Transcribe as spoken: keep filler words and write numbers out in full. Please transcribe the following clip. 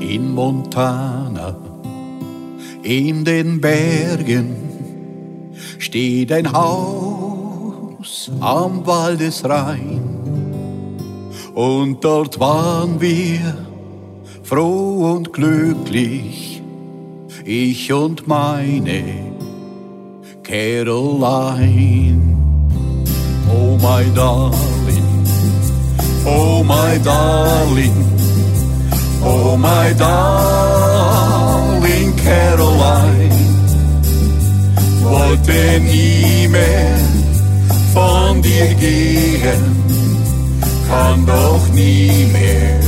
in Montana, in den Bergen, steht ein Haus am Waldesrhein. Und dort waren wir froh und glücklich, ich und meine Caroline. Oh my darling, oh my darling, oh my darling Caroline, wollte nie mehr von dir gehen, kann doch nie mehr